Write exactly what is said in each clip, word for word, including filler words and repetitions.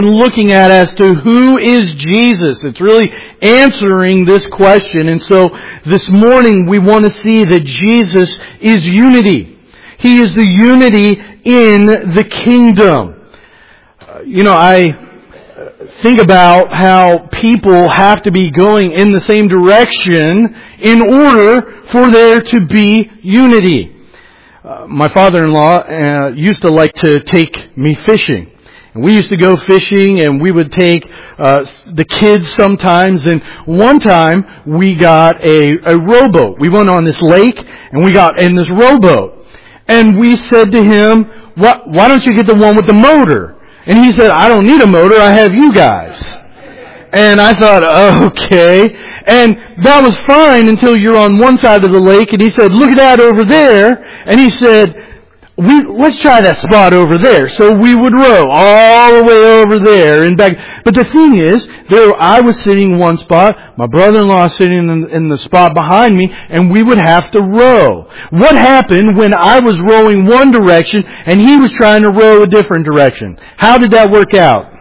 looking at as to who is Jesus. It's really answering this question. And so this morning we want to see that Jesus is unity. He is the unity in the kingdom. Uh, you know, I think about how people have to be going in the same direction in order for there to be unity. Uh, my father-in-law uh, used to like to take me fishing. And we used to go fishing, and we would take uh, the kids sometimes. And one time, we got a, a rowboat. We went on this lake, and we got in this rowboat. And we said to him, "What? Why don't you get the one with the motor?" And he said, "I don't need a motor. I have you guys." And I thought, okay. And that was fine until you're on one side of the lake. And he said, "Look at that over there." And he said, We, let's try that spot over there. So we would row all the way over there and back. But the thing is, there I was sitting in one spot, my brother-in-law sitting in, in the spot behind me, and we would have to row. What happened when I was rowing one direction and he was trying to row a different direction? How did that work out?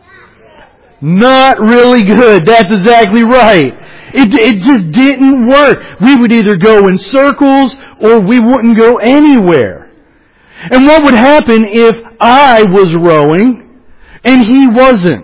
Not really good. That's exactly right. It, it just didn't work. We would either go in circles or we wouldn't go anywhere. And what would happen if I was rowing and he wasn't?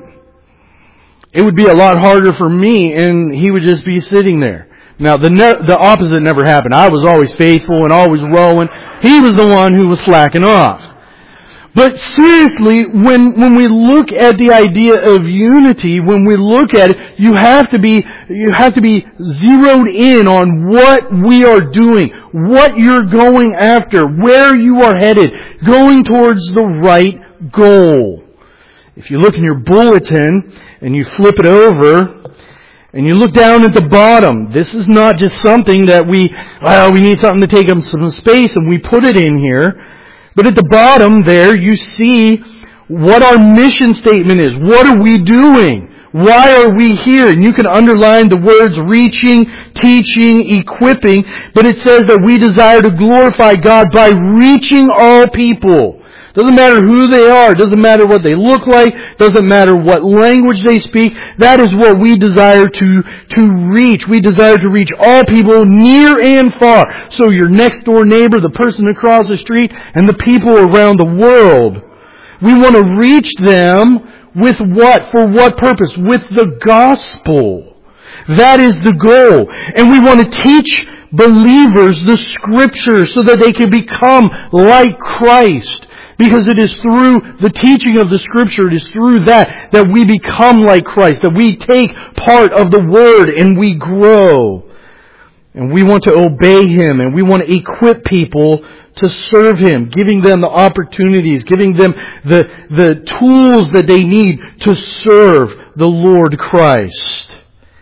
It would be a lot harder for me, and he would just be sitting there. Now, the ne- the opposite never happened. I was always faithful and always rowing. He was the one who was slacking off. But seriously, when when we look at the idea of unity, when we look at it, you have to be you have to be zeroed in on what we are doing, what you're going after, where you are headed, going towards the right goal. If you look in your bulletin and you flip it over and you look down at the bottom, this is not just something that we, well, we need something to take up some space and we put it in here. But at the bottom there, you see what our mission statement is. What are we doing? Why are we here? And you can underline the words reaching, teaching, equipping. But it says that we desire to glorify God by reaching all people. Doesn't matter who they are. Doesn't matter what they look like. Doesn't matter what language they speak. That is what we desire to, to reach. We desire to reach all people near and far. So your next door neighbor, the person across the street, and the people around the world. We want to reach them with what? For what purpose? With the gospel. That is the goal. And we want to teach believers the Scriptures so that they can become like Christ. Because it is through the teaching of the Scripture, it is through that that we become like Christ, that we take part of the Word and we grow. And we want to obey Him, and we want to equip people to serve Him, giving them the opportunities, giving them the, the tools that they need to serve the Lord Christ.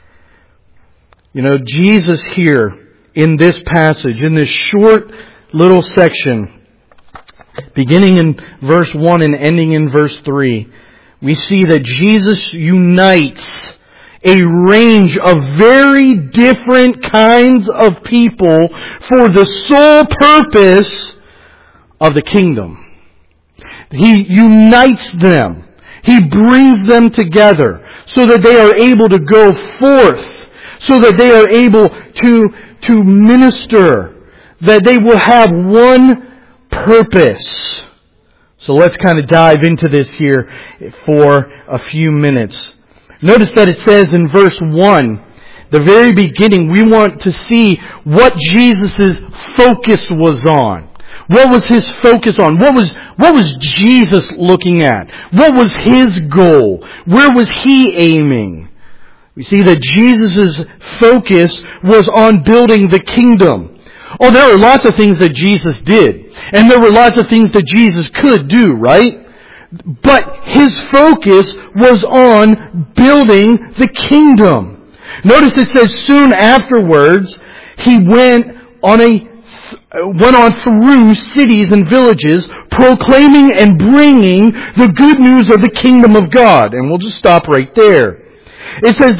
You know, Jesus here in this passage, in this short little section, beginning in verse one and ending in verse three, we see that Jesus unites a range of very different kinds of people for the sole purpose of the kingdom. He unites them. He brings them together so that they are able to go forth, so that they are able to, to minister, that they will have one purpose. So let's kind of dive into this here for a few minutes. Notice that it says in verse one, the very beginning, we want to see what Jesus' focus was on. What was His focus on? What was, what was Jesus looking at? What was His goal? Where was He aiming? We see that Jesus' focus was on building the kingdom. Oh, there were lots of things that Jesus did. And there were lots of things that Jesus could do, right? But His focus was on building the kingdom. Notice it says soon afterwards, He went on a, went on through cities and villages, proclaiming and bringing the good news of the kingdom of God. And we'll just stop right there. It says that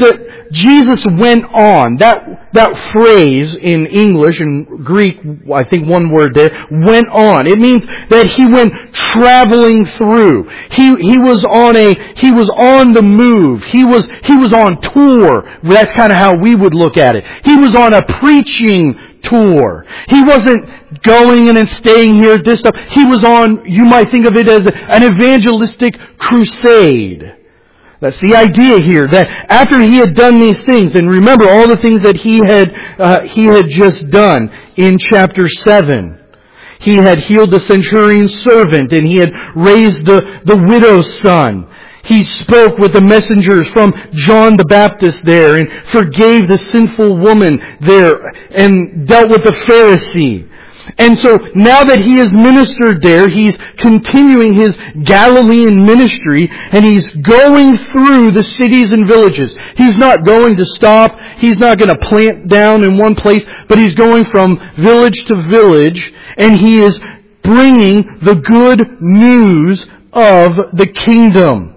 Jesus went on. That, that phrase in English and Greek, I think one word there, went on. It means that He went traveling through. He, he was on a, he was on the move. He was, he was on tour. That's kind of how we would look at it. He was on a preaching tour. He wasn't going in and staying here at this stuff. He was on, you might think of it as an evangelistic crusade. That's the idea here, that after He had done these things, and remember all the things that He had, uh, He had just done in chapter seven. He had healed the centurion's servant, and He had raised the, the widow's son. He spoke with the messengers from John the Baptist there, and forgave the sinful woman there, and dealt with the Pharisee. And so now that He has ministered there, He's continuing His Galilean ministry, and He's going through the cities and villages. He's not going to stop. He's not going to plant down in one place, but He's going from village to village, and He is bringing the good news of the kingdom.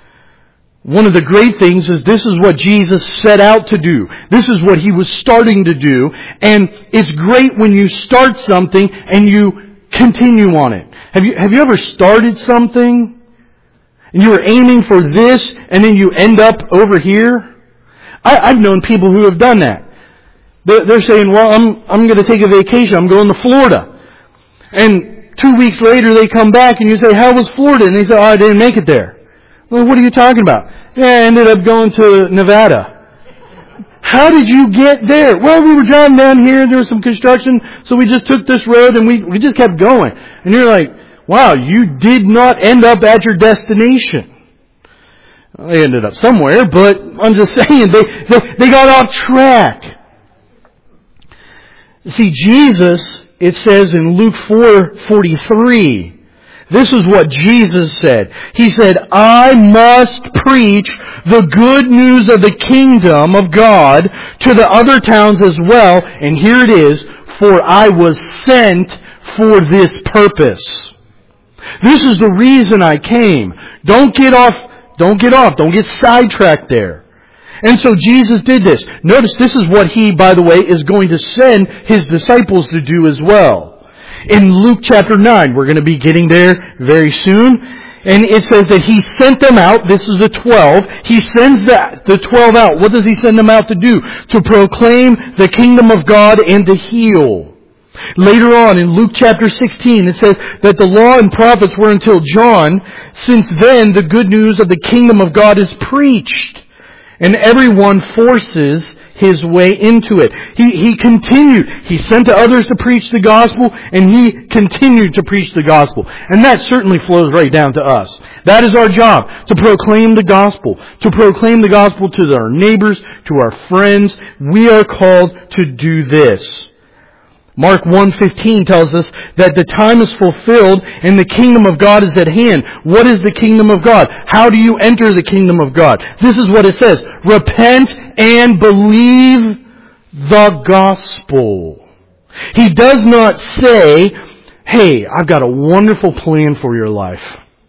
One of the great things is this is what Jesus set out to do. This is what He was starting to do. And it's great when you start something and you continue on it. Have you, have you ever started something and you were aiming for this and then you end up over here? I, I've known people who have done that. They're, they're saying, well, I'm, I'm going to take a vacation. I'm going to Florida. And two weeks later they come back and you say, how was Florida? And they say, oh, I didn't make it there. Well, what are you talking about? Yeah, I ended up going to Nevada. How did you get there? Well, we were driving down here, there was some construction, so we just took this road and we, we just kept going. And you're like, wow, you did not end up at your destination. Well, they ended up somewhere, but I'm just saying, they, they, they got off track. See, Jesus, it says in Luke four forty-three, this is what Jesus said. He said, I must preach the good news of the kingdom of God to the other towns as well. And here it is, for I was sent for this purpose. This is the reason I came. Don't get off, don't get off, don't get sidetracked there. And so Jesus did this. Notice this is what He, by the way, is going to send His disciples to do as well. In Luke chapter nine, we're going to be getting there very soon. And it says that He sent them out. This is the twelve. He sends the, the twelve out. What does He send them out to do? To proclaim the kingdom of God and to heal. Later on in Luke chapter sixteen, it says that the law and prophets were until John. Since then, the good news of the kingdom of God is preached. And everyone forces his way into it. He, he continued. He sent to others to preach the gospel, and He continued to preach the gospel. And that certainly flows right down to us. That is our job, to proclaim the gospel. To proclaim the gospel to our neighbors, to our friends. We are called to do this. Mark one fifteen tells us that the time is fulfilled and the kingdom of God is at hand. What is the kingdom of God? How do you enter the kingdom of God? This is what it says. Repent and believe the gospel. He does not say, hey, I've got a wonderful plan for your life.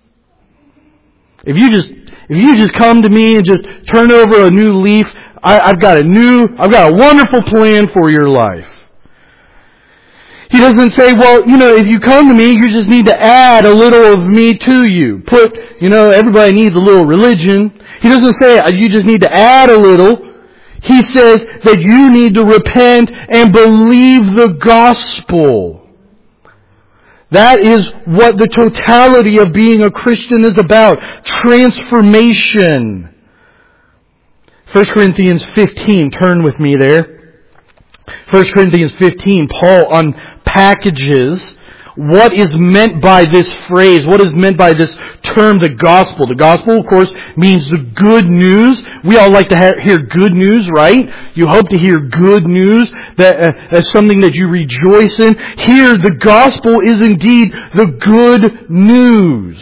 If you just, if you just come to me and just turn over a new leaf, I, I've got a new, I've got a wonderful plan for your life. He doesn't say, well, you know, if you come to me, you just need to add a little of me to you. Put, you know, everybody needs a little religion. He doesn't say you just need to add a little. He says that you need to repent and believe the gospel. That is what the totality of being a Christian is about. Transformation. First Corinthians fifteen, turn with me there. First Corinthians fifteen, Paul unpackages what is meant by this phrase, what is meant by this term, the gospel. The gospel, of course, means the good news. We all like to ha- hear good news, right? You hope to hear good news, that uh, as something that you rejoice in. Here, the gospel is indeed the good news.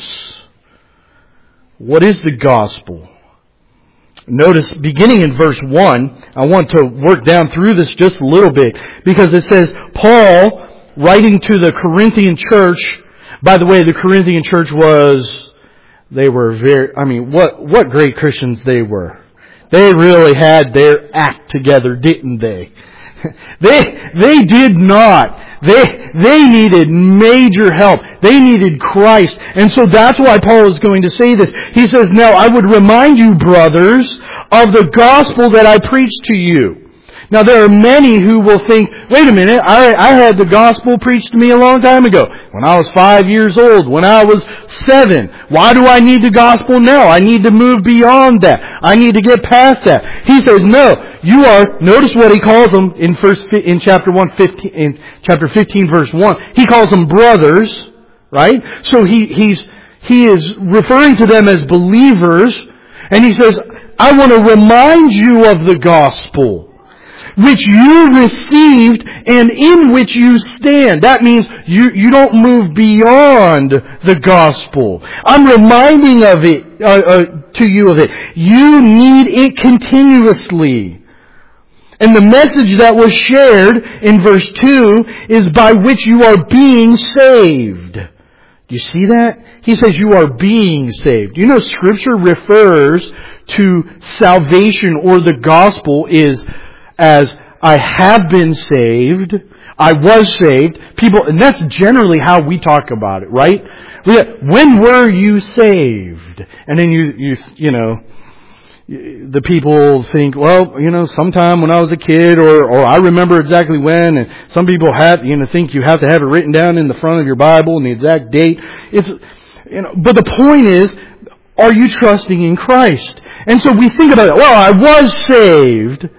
What is the gospel? Notice, beginning in verse one, I want to work down through this just a little bit, because it says, Paul, writing to the Corinthian church, by the way, the Corinthian church was, they were very, I mean, what, what great Christians they were. they really had their act together, didn't they? They, they did not. They, they needed major help. They needed Christ. And so that's why Paul is going to say this. He says, now I would remind you, brothers, of the gospel that I preached to you. Now there are many who will think, wait a minute, I, I had the gospel preached to me a long time ago. When I was five years old, when I was seven. Why do I need the gospel now? I need to move beyond that. I need to get past that. He says, no, you are, notice what he calls them in first, in chapter one, fifteen, in chapter fifteen verse one. He calls them brothers, right? So he, he's, he is referring to them as believers, and he says, I want to remind you of the gospel, which you received and in which you stand. That means you, you don't move beyond the gospel. I'm reminding of it, uh, uh, to you of it. You need it continuously. And the message that was shared in verse two is by which you are being saved. Do you see that? He says you are being saved. You know, Scripture refers to salvation or the gospel is as I have been saved, I was saved. People, and that's generally how we talk about it, right? When were you saved? And then you, you, you know, the people think, well, you know, sometime when I was a kid, or, or I remember exactly when. And some people have, you know, think you have to have it written down in the front of your Bible and the exact date. It's, you know, but the point is, are you trusting in Christ? And so we think about it. Well, I was saved.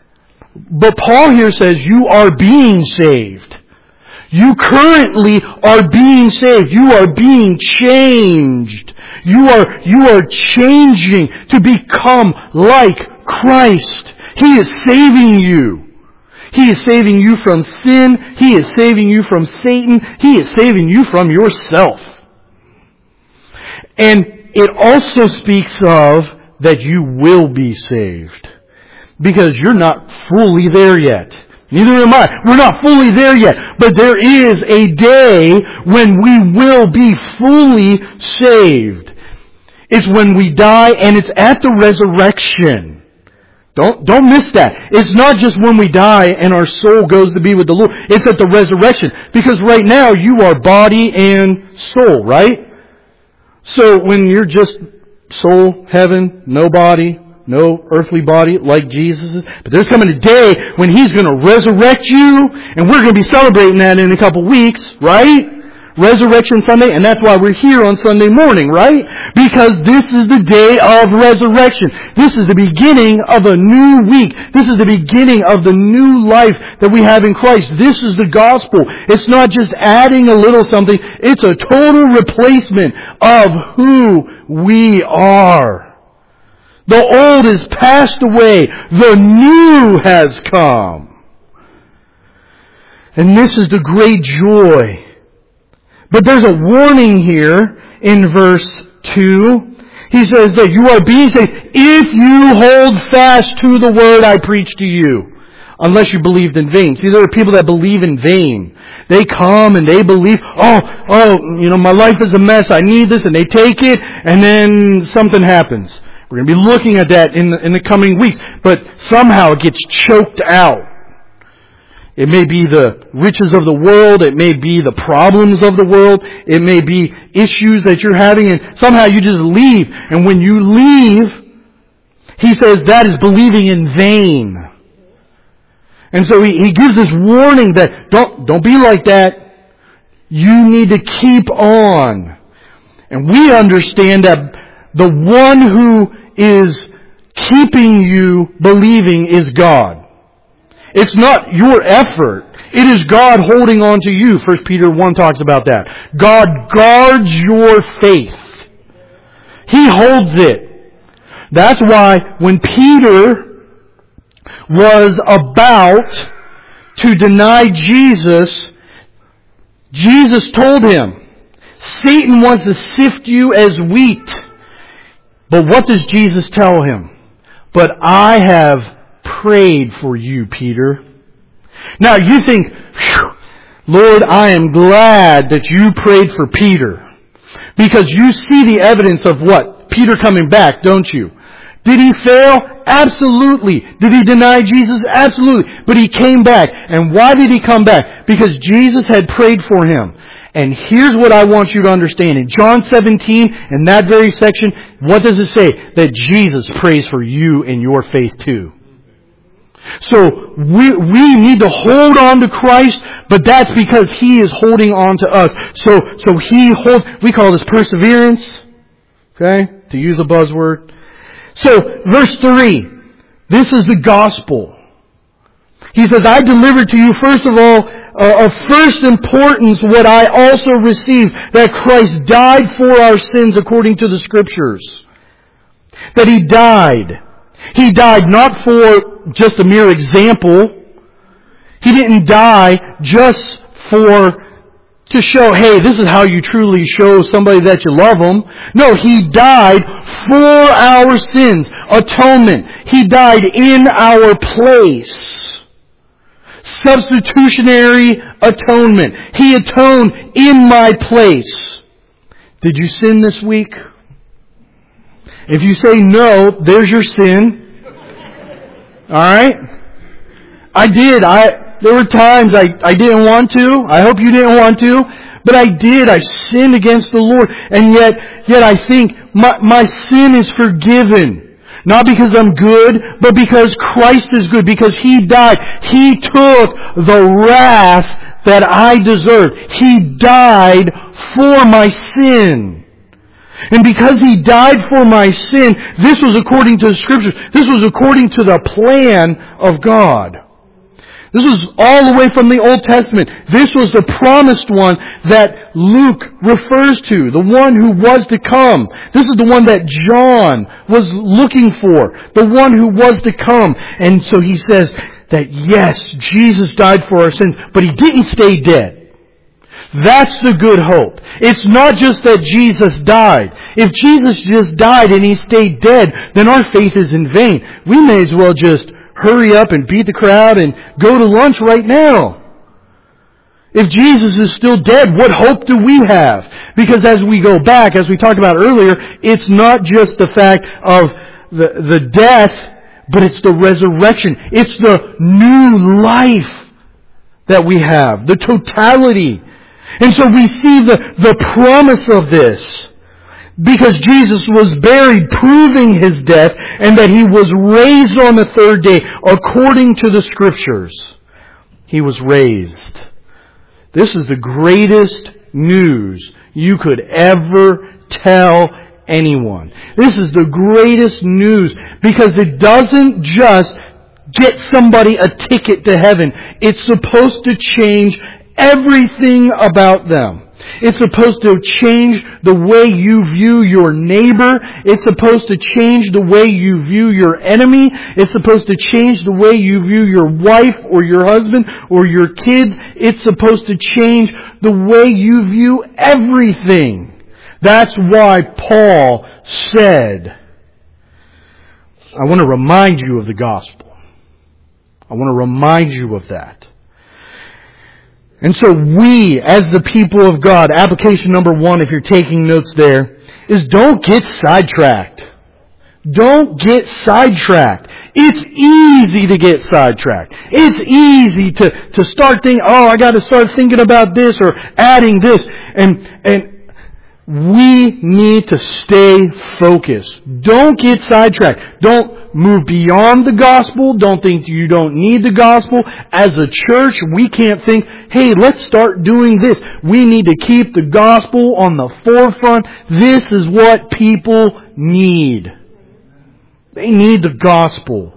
But Paul here says you are being saved. You currently are being saved. You are being changed. You are, you are changing to become like Christ. He is saving you. He is saving you from sin. He is saving you from Satan. He is saving you from yourself. And it also speaks of that you will be saved. Because you're not fully there yet. Neither am I. We're not fully there yet. But there is a day when we will be fully saved. It's when we die, and it's at the resurrection. Don't, don't miss that. It's not just when we die and our soul goes to be with the Lord. It's at the resurrection. Because right now you are body and soul, right? So when you're just soul, heaven, no body, no earthly body like Jesus is. But there's coming a day when He's going to resurrect you, and we're going to be celebrating that in a couple weeks, right? Resurrection Sunday, and that's why we're here on Sunday morning, right? Because this is the day of resurrection. This is the beginning of a new week. This is the beginning of the new life that we have in Christ. This is the gospel. It's not just adding a little something. It's a total replacement of who we are. The old is passed away. The new has come. And this is the great joy. But there's a warning here in verse two. He says that you are being saved if you hold fast to the word I preach to you. Unless you believed in vain. See, there are people that believe in vain. They come and they believe, oh, oh, you know, my life is a mess. I need this. And they take it, and then something happens. We're going to be looking at that in the, in the coming weeks. But somehow it gets choked out. It may be the riches of the world. It may be the problems of the world. It may be issues that you're having, and somehow you just leave. And when you leave, he says that is believing in vain. And so he, he gives this warning that don't, don't be like that. You need to keep on. And we understand that the one who is keeping you believing is God. It's not your effort. It is God holding on to you. First Peter one talks about that. God guards your faith. He holds it. That's why when Peter was about to deny Jesus, Jesus told him, Satan wants to sift you as wheat. But what does Jesus tell him? But I have prayed for you, Peter. Now you think, Lord, I am glad that you prayed for Peter. Because you see the evidence of what? Peter coming back, don't you? Did he fail? Absolutely. Did he deny Jesus? Absolutely. But he came back. And why did he come back? Because Jesus had prayed for him. And here's what I want you to understand. In John seventeen, in that very section, what does it say? That Jesus prays for you in your faith too. So we we need to hold on to Christ, but that's because He is holding on to us. So so He holds, we call this perseverance, okay, to use a buzzword. So verse three, this is the gospel. He says, I delivered to you first of all, uh, of first importance what I also received, that Christ died for our sins according to the Scriptures. That He died. He died not for just a mere example. He didn't die just for, to show, hey, this is how you truly show somebody that you love them. No, He died for our sins. Atonement. He died in our place. Substitutionary atonement. He atoned in my place. Did you sin this week? If you say no, there's your sin. Alright? I did. I there were times I, I didn't want to. I hope you didn't want to. But I did. I sinned against the Lord. And yet, yet I think my, my sin is forgiven. Not because I'm good, but because Christ is good. Because He died. He took the wrath that I deserved. He died for my sin. And because He died for my sin, this was according to the Scriptures. This was according to the plan of God. This was all the way from the Old Testament. This was the promised one that Luke refers to, the one who was to come. This is the one that John was looking for, the one who was to come. And so he says that yes, Jesus died for our sins, but He didn't stay dead. That's the good hope. It's not just that Jesus died. If Jesus just died and He stayed dead, then our faith is in vain. We may as well just hurry up and beat the crowd and go to lunch right now. If Jesus is still dead, what hope do we have? Because as we go back, as we talked about earlier, it's not just the fact of the, the death, but it's the resurrection. It's the new life that we have. The totality. And so we see the, the promise of this. Because Jesus was buried, proving His death, and that He was raised on the third day, according to the Scriptures. He was raised. This is the greatest news you could ever tell anyone. This is the greatest news, because it doesn't just get somebody a ticket to heaven. It's supposed to change everything about them. It's supposed to change the way you view your neighbor. It's supposed to change the way you view your enemy. It's supposed to change the way you view your wife or your husband or your kids. It's supposed to change the way you view everything. That's why Paul said, I want to remind you of the gospel. I want to remind you of that. And so we, as the people of God, application number one, if you're taking notes there, is don't get sidetracked. Don't get sidetracked. It's easy to get sidetracked. It's easy to, to start thinking, oh, I got to start thinking about this or adding this. And, and we need to stay focused. Don't get sidetracked. Don't move beyond the gospel. Don't think you don't need the gospel. As a church, we can't think, hey, let's start doing this. We need to keep the gospel on the forefront. This is what people need. They need the gospel.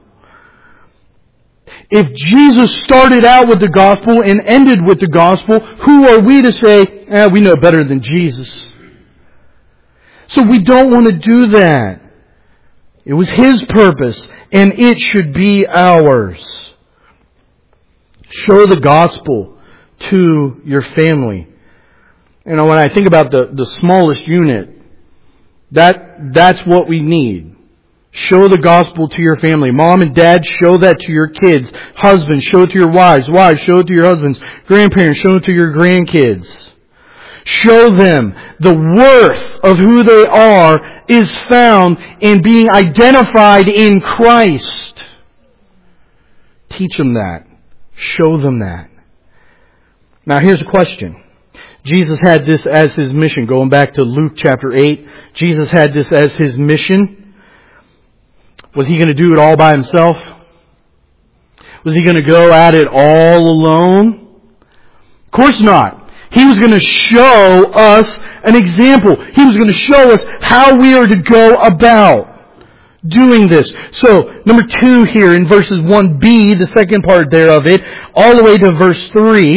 If Jesus started out with the gospel and ended with the gospel, who are we to say, eh, we know better than Jesus? So we don't want to do that. It was His purpose, and it should be ours. Show the gospel to your family. You know, when I think about the, the smallest unit, that that's what we need. Show the gospel to your family. Mom and dad, show that to your kids. Husbands, show it to your wives. Wives, show it to your husbands. Grandparents, show it to your grandkids. Show them the worth of who they are is found in being identified in Christ. Teach them that. Show them that. Now here's a question. Jesus had this as His mission. Going back to Luke chapter eight, Jesus had this as His mission. Was He going to do it all by Himself? Was He going to go at it all alone? Of course not. He was going to show us an example. He was going to show us how we are to go about doing this. So, number two here in verses one b, the second part there of it, all the way to verse three,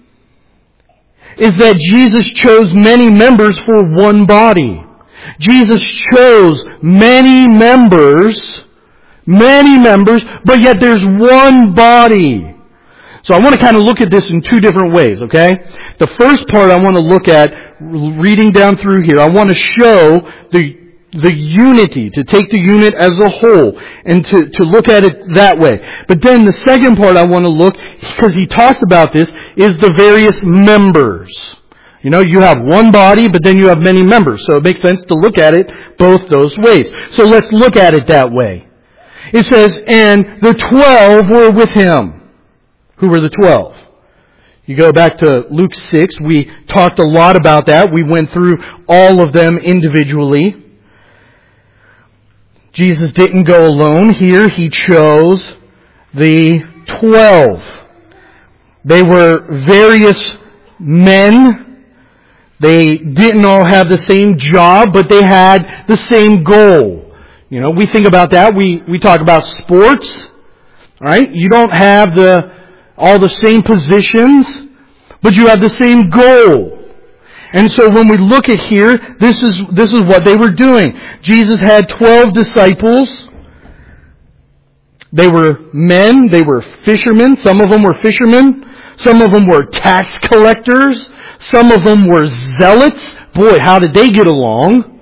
is that Jesus chose many members for one body. Jesus chose many members, many members, but yet there's one body. So I want to kind of look at this in two different ways, okay? The first part I want to look at, reading down through here, I want to show the the unity, to take the unit as a whole, and to, to look at it that way. But then the second part I want to look, because he talks about this, is the various members. You know, you have one body, but then you have many members. So it makes sense to look at it both those ways. So let's look at it that way. It says, and the twelve were with Him. Who were the twelve? You go back to Luke six, we talked a lot about that. We went through all of them individually. Jesus didn't go alone here. He chose the twelve. They were various men. They didn't all have the same job, but they had the same goal. You know, we think about that. We, we talk about sports. Right? You don't have the all the same positions, but you have the same goal. And so when we look at here, this is this is what they were doing. Jesus had twelve disciples. They were men, they were fishermen, some of them were fishermen, some of them were tax collectors, some of them were zealots. Boy, how did they get along?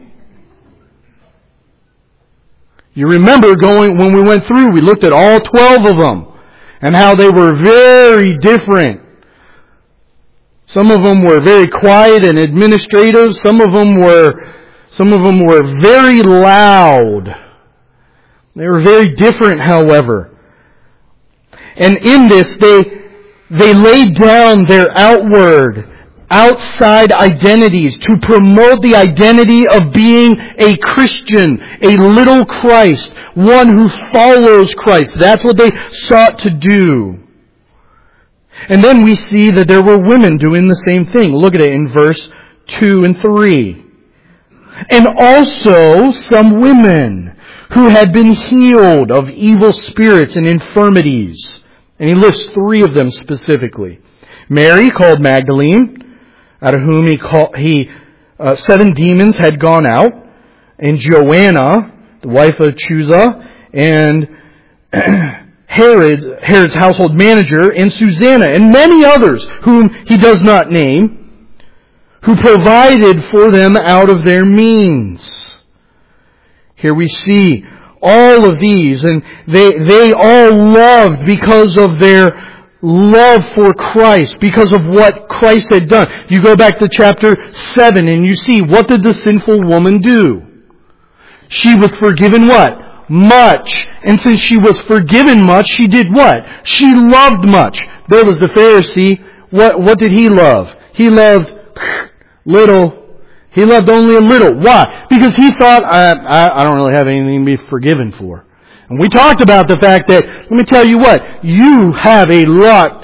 You remember going when we went through, we looked at all twelve of them. And how they were very different. Some of them were very quiet and administrative. Some of them were, some of them were very loud. They were very different, however. And in this, they, they laid down their outward, outside identities to promote the identity of being a Christian, a little Christ, one who follows Christ. That's what they sought to do. And then we see that there were women doing the same thing. Look at it in verse two and three. And also some women who had been healed of evil spirits and infirmities. And he lists three of them specifically. Mary, called Magdalene, out of whom he called, he uh, seven demons had gone out, and Joanna, the wife of Chuza, and Herod, Herod's household manager, and Susanna, and many others whom he does not name, who provided for them out of their means. Here we see all of these, and they they all loved because of their love for Christ, because of what Christ had done. You go back to chapter seven and you see, what did the sinful woman do? She was forgiven what? Much. And since she was forgiven much, she did what? She loved much. There was the Pharisee. What, what did he love? He loved little. He loved only a little. Why? Because he thought, I, I, I don't really have anything to be forgiven for. And we talked about the fact that, let me tell you what, you have a lot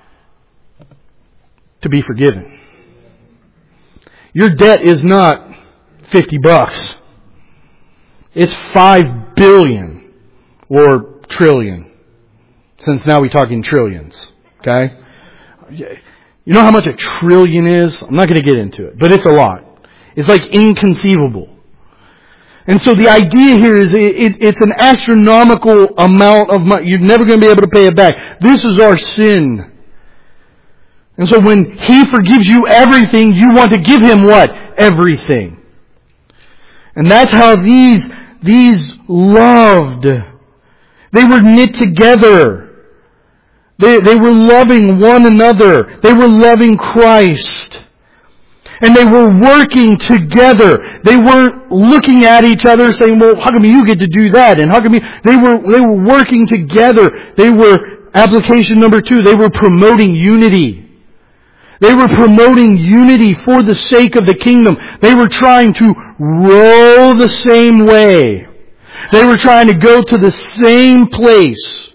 to be forgiven. Your debt is not fifty bucks. It's five billion or trillion. Since now we're talking trillions. Okay? You know how much a trillion is? I'm not going to get into it, but it's a lot. It's like inconceivable. And so the idea here is it, it, it's an astronomical amount of money. You're never going to be able to pay it back. This is our sin. And so when He forgives you everything, you want to give Him what? Everything. And that's how these, these loved. They were knit together. They, they were loving one another. They were loving Christ. And they were working together. They weren't looking at each other saying, well, how come you get to do that? And how come you... They were, they were working together. They were, application number two, they were promoting unity. They were promoting unity for the sake of the kingdom. They were trying to row the same way. They were trying to go to the same place.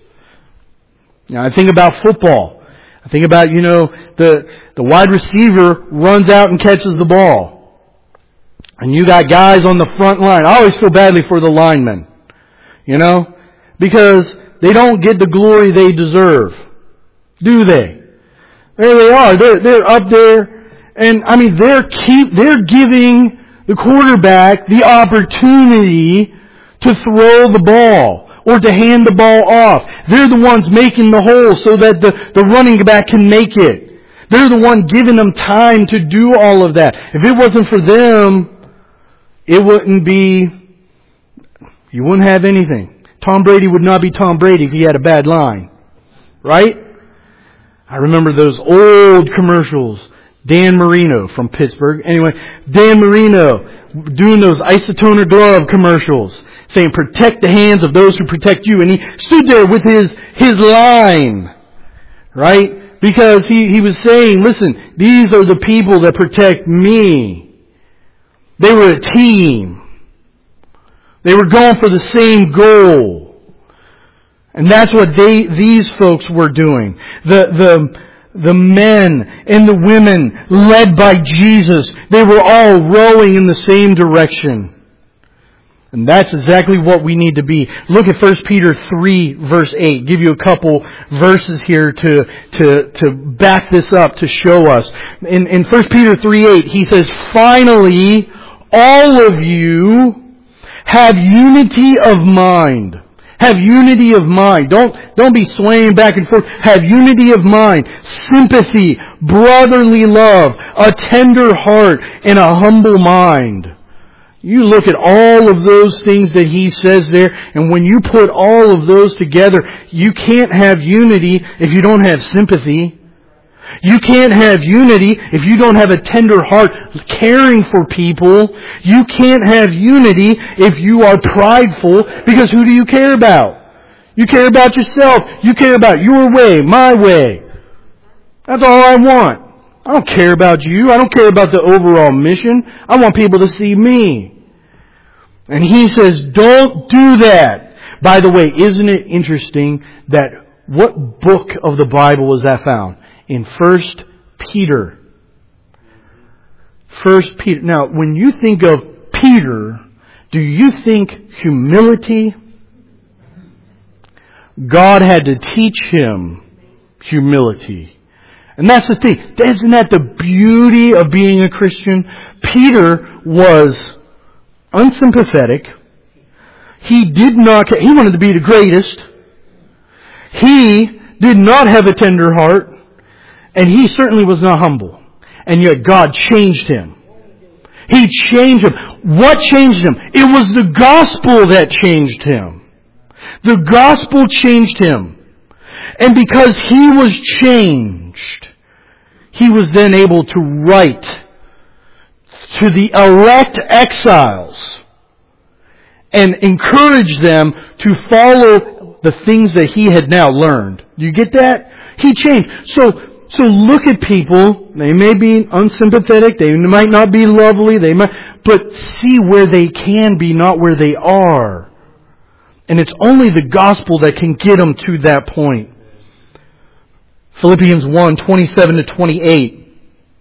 Now I think about football. I think about, you know, the, the wide receiver runs out and catches the ball. And you got guys on the front line. I always feel badly for the linemen. You know? Because they don't get the glory they deserve. Do they? There they are. They're, they're up there. And, I mean, they're keep, they're giving the quarterback the opportunity to throw the ball. Or to hand the ball off. They're the ones making the hole so that the, the running back can make it. They're the one giving them time to do all of that. If it wasn't for them, it wouldn't be, you wouldn't have anything. Tom Brady would not be Tom Brady if he had a bad line. Right? I remember those old commercials. Dan Marino from Pittsburgh. Anyway, Dan Marino doing those isotoner glove commercials, saying, protect the hands of those who protect you. And he stood there with his, his line, right? Because he, he was saying, listen, these are the people that protect me. They were a team. They were going for the same goal. And that's what they, these folks were doing. The, the, The men and the women led by Jesus, they were all rowing in the same direction. And that's exactly what we need to be. Look at First Peter three verse eight. Give you a couple verses here to, to, to back this up, to show us. In, in First Peter three eight, he says, finally, all of you have unity of mind. Have unity of mind. Don't, don't be swaying back and forth. Have unity of mind, sympathy, brotherly love, a tender heart, and a humble mind. You look at all of those things that he says there, and when you put all of those together, you can't have unity if you don't have sympathy. You can't have unity if you don't have a tender heart caring for people. You can't have unity if you are prideful, because who do you care about? You care about yourself. You care about your way, my way. That's all I want. I don't care about you. I don't care about the overall mission. I want people to see me. And he says, don't do that. By the way, isn't it interesting that what book of the Bible is that found? In First Peter. First Peter. Now, when you think of Peter, do you think humility? God had to teach him humility. And that's the thing. Isn't that the beauty of being a Christian? Peter was unsympathetic. He did not, he wanted to be the greatest. He did not have a tender heart. And he certainly was not humble. And yet God changed him. He changed him. What changed him? It was the gospel that changed him. The gospel changed him. And because he was changed, he was then able to write to the elect exiles and encourage them to follow the things that he had now learned. Do you get that? He changed. So, so look at people. They may be unsympathetic. They might not be lovely. They might, but see where they can be, not where they are. And it's only the gospel that can get them to that point. Philippians one, twenty-seven to twenty-eight.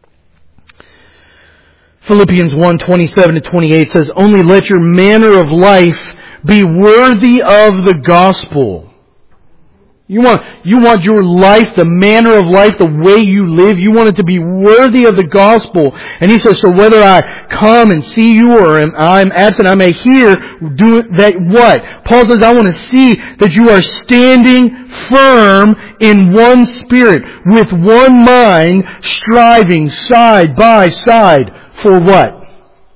Philippians one, twenty-seven to twenty-eight says, only let your manner of life be worthy of the gospel. You want, you want your life, the manner of life, the way you live, you want it to be worthy of the gospel. And he says, so whether I come and see you or I'm absent, I may hear, do that what? Paul says, I want to see that you are standing firm in one spirit, with one mind, striving side by side for what?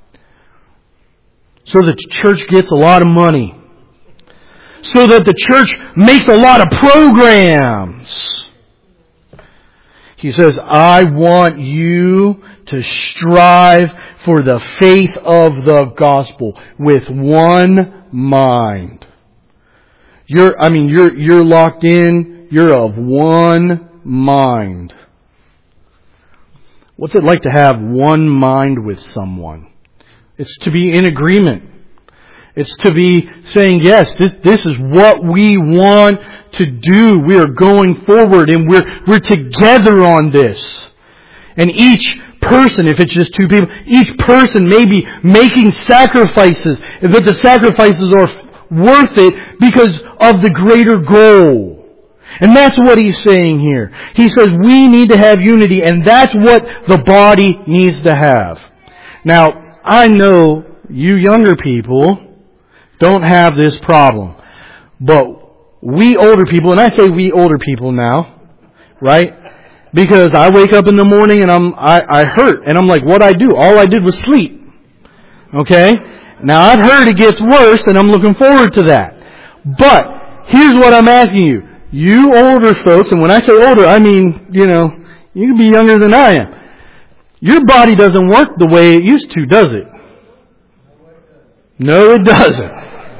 So that the church gets a lot of money. So that the church makes a lot of programs. He says, I want you to strive for the faith of the gospel with one mind. You're, I mean, you're, you're locked in. You're of one mind. What's it like to have one mind with someone? It's to be in agreement. It's to be saying, yes, this, this is what we want to do. We are going forward and we're, we're together on this. And each person, if it's just two people, each person may be making sacrifices, but the sacrifices are worth it because of the greater goal. And that's what he's saying here. He says we need to have unity, and that's what the body needs to have. Now, I know you younger people don't have this problem. But we older people, and I say we older people now, right? Because I wake up in the morning and I'm I, I hurt, and I'm like, what I do? All I did was sleep. Okay? Now I've heard it gets worse, and I'm looking forward to that. But here's what I'm asking you. You older folks, and when I say older, I mean, you know, you can be younger than I am. Your body doesn't work the way it used to, does it? No, it doesn't.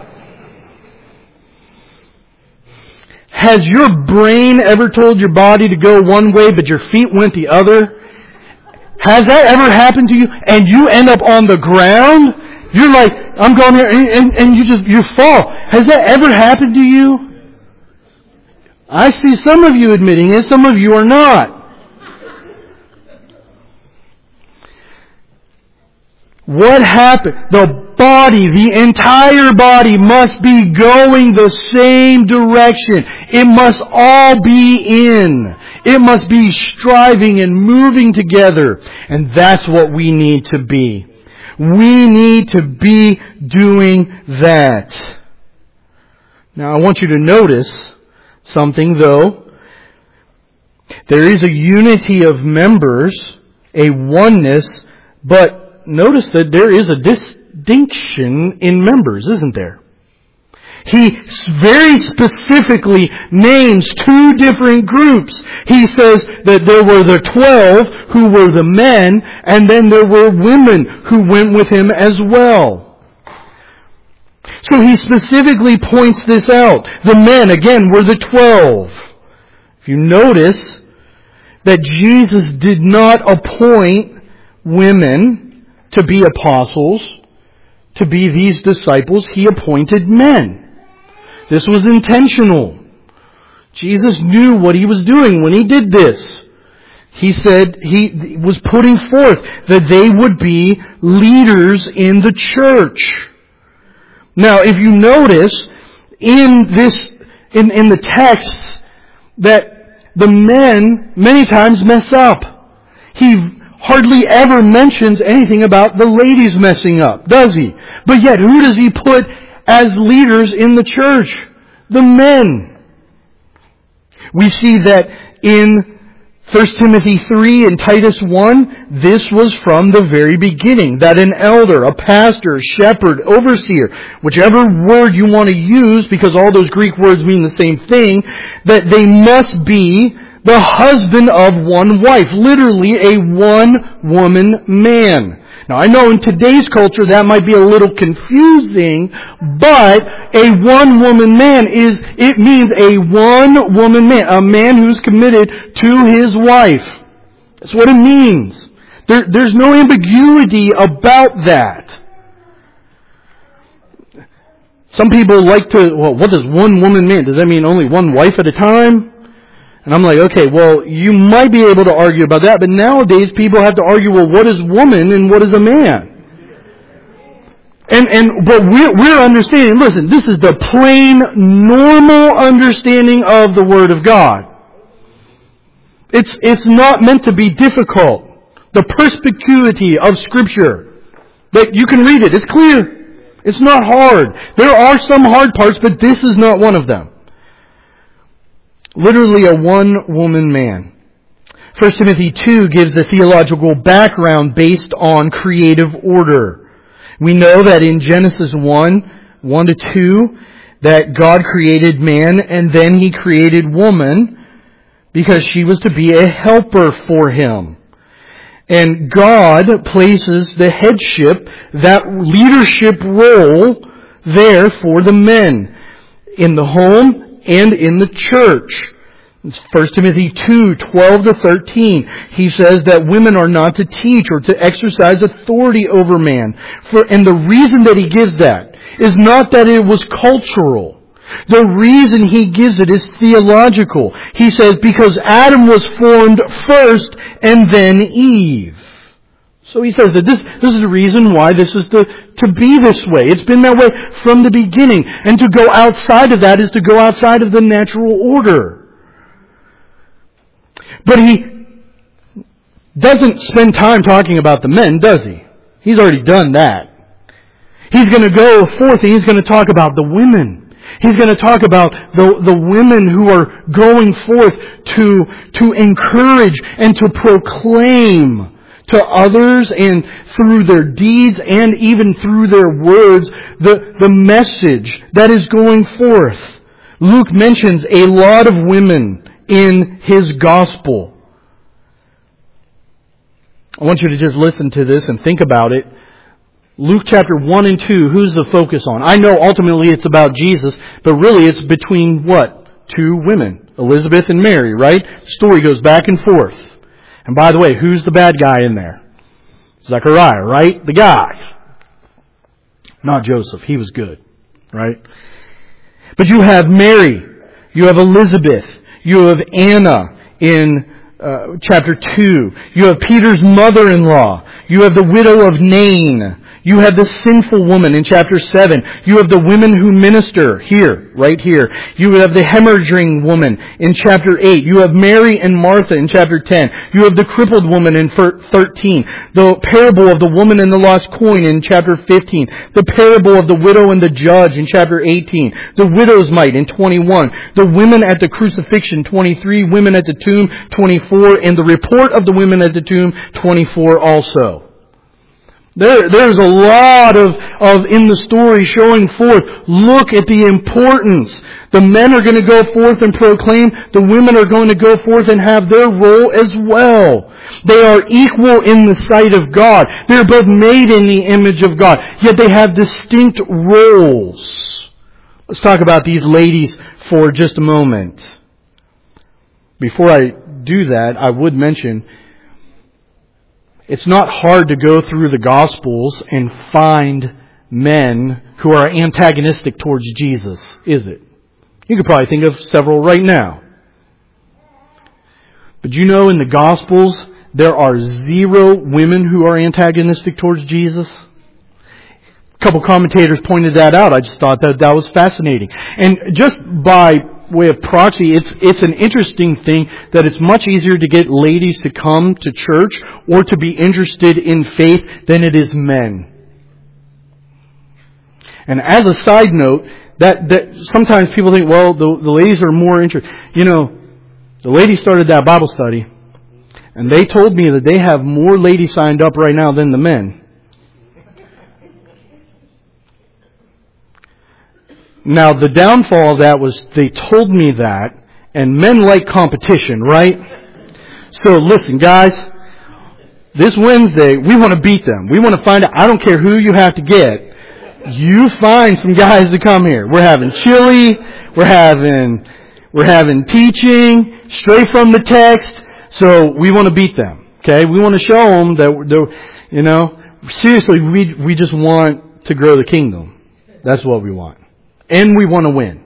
Has your brain ever told your body to go one way, but your feet went the other? Has that ever happened to you? And you end up on the ground? You're like, I'm going here, and, and you just, you fall. Has that ever happened to you? I see some of you admitting it, some of you are not. What happened? The body, the entire body must be going the same direction. It must all be in. It must be striving and moving together. And that's what we need to be. We need to be doing that. Now I want you to notice something though. There is a unity of members, a oneness, but notice that there is a distinction in members, isn't there? He very specifically names two different groups. He says that there were the twelve who were the men, and then there were women who went with him as well. So he specifically points this out. The men, again, were the twelve. If you notice that Jesus did not appoint women to be apostles, to be these disciples, he appointed men. This was intentional. Jesus knew what he was doing when he did this. He said he was putting forth that they would be leaders in the church. Now, if you notice in this, in, in the texts, that the men many times mess up. He hardly ever mentions anything about the ladies messing up, does he? But yet, who does he put as leaders in the church? The men. We see that in First Timothy three and Titus one, this was from the very beginning, that an elder, a pastor, shepherd, overseer, whichever word you want to use, because all those Greek words mean the same thing, that they must be the husband of one wife, literally a one-woman man. Now, I know in today's culture that might be a little confusing, but a one-woman man is, it means a one-woman man, a man who's committed to his wife. That's what it means. There, there's no ambiguity about that. Some people like to, well, what does one-woman mean? Does that mean only one wife at a time? And I'm like, okay, well, you might be able to argue about that, but nowadays people have to argue, well, what is woman and what is a man? And, and, but we're, we're understanding, listen, this is the plain, normal understanding of the Word of God. It's, it's not meant to be difficult. The perspicuity of Scripture, that you can read it, it's clear. It's not hard. There are some hard parts, but this is not one of them. Literally a one-woman man. First Timothy two gives the theological background based on creative order. We know that in Genesis one, one to two, that God created man and then He created woman because she was to be a helper for Him. And God places the headship, that leadership role, there for the men in the home and in the church. First Timothy two, twelve to thirteen. He says that women are not to teach or to exercise authority over man. For, and the reason that he gives that is not that it was cultural. The reason he gives it is theological. He says because Adam was formed first and then Eve. So he says that this, this is the reason why this is to, to be this way. It's been that way from the beginning. And to go outside of that is to go outside of the natural order. But he doesn't spend time talking about the men, does he? He's already done that. He's going to go forth and he's going to talk about the women. He's going to talk about the, the women who are going forth to, to encourage and to proclaim to others and through their deeds and even through their words the, the message that is going forth. Luke mentions a lot of women in his gospel. I want you to just listen to this and think about it. Luke chapter one and two, who's the focus on? I know ultimately it's about Jesus, but really it's between what? Two women, Elizabeth and Mary, right? The story goes back and forth. And by the way, who's the bad guy in there? Zechariah, right? The guy. Not Joseph. He was good, right? But you have Mary. You have Elizabeth. You have Anna in uh, chapter two. You have Peter's mother-in-law. You have the widow of Nain. You have the sinful woman in chapter seven. You have the women who minister here, right here. You have the hemorrhaging woman in chapter eight. You have Mary and Martha in chapter ten. You have the crippled woman in thirteen. The parable of the woman and the lost coin in chapter fifteen. The parable of the widow and the judge in chapter eighteen. The widow's mite in twenty-one. The women at the crucifixion, twenty-three. Women at the tomb, twenty-four. And the report of the women at the tomb, twenty-four also. There, there's a lot of, of in the story showing forth. Look at the importance. The men are going to go forth and proclaim. The women are going to go forth and have their role as well. They are equal in the sight of God. They're both made in the image of God. Yet they have distinct roles. Let's talk about these ladies for just a moment. Before I do that, I would mention it's not hard to go through the Gospels and find men who are antagonistic towards Jesus, is it? You could probably think of several right now. But you know in the Gospels there are zero women who are antagonistic towards Jesus? A couple commentators pointed that out. I just thought that that was fascinating. And just by way of proxy, it's it's an interesting thing that it's much easier to get ladies to come to church or to be interested in faith than it is men. And as a side note, that that sometimes people think, well, the, the ladies are more interested. You know, the ladies started that Bible study, and they told me that they have more ladies signed up right now than the men. Now, the downfall of that was they told me that, and men like competition, right? So listen, guys, this Wednesday, we want to beat them. We want to find out, I don't care who you have to get, you find some guys to come here. We're having chili, we're having, we're having teaching, straight from the text, so we want to beat them, okay? We want to show them that, they're, you know, seriously, we, we just want to grow the kingdom. That's what we want. And we want to win.